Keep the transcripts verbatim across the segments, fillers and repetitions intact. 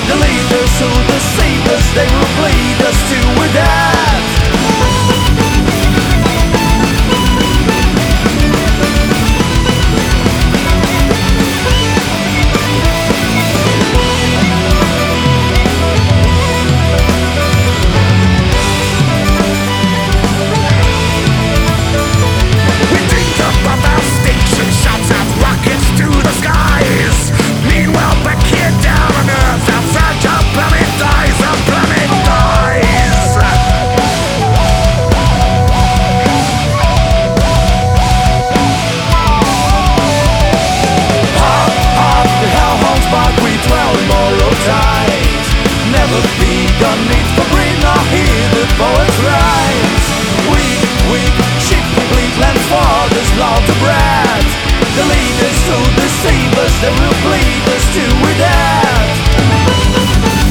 The leaders who deceive us, they will bleed us till we're dead. We think above our station, shouts out rockets to the skies. Meanwhile back here down on Earth, our fragile planet dies, our planet dies. Hark, hark, the hellhounds bark, we dwell in moral tides. Never begun need for breed, nor hear the poet's rhymes. Weak, weak, sheep complete lands for this slaughter bred. The leaders who deceive us, they will bleed us till we're dead.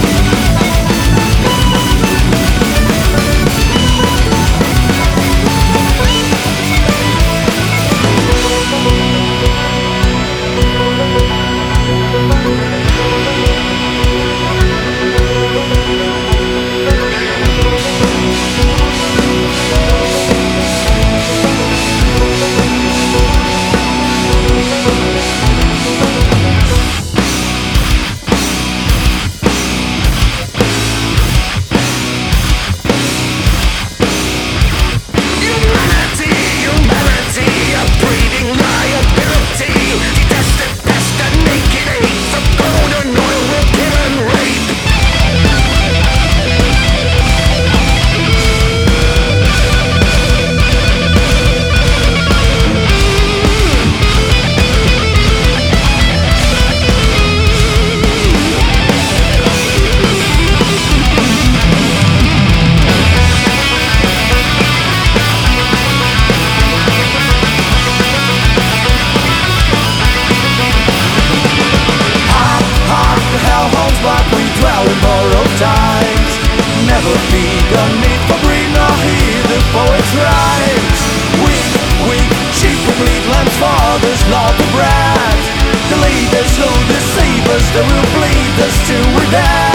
Humanity, humanity, a breeding liability. Detested pest and naked hate, of golden oil will kill and rape. Hark, hark, the hellhounds bark, we dwell in borrowed times. Never begun need for breed, nor hear the poet's rhymes. Weak, weak, sheep complete lands for the slaughter bred. The leaders who deceive us, they will bleed us till we're dead.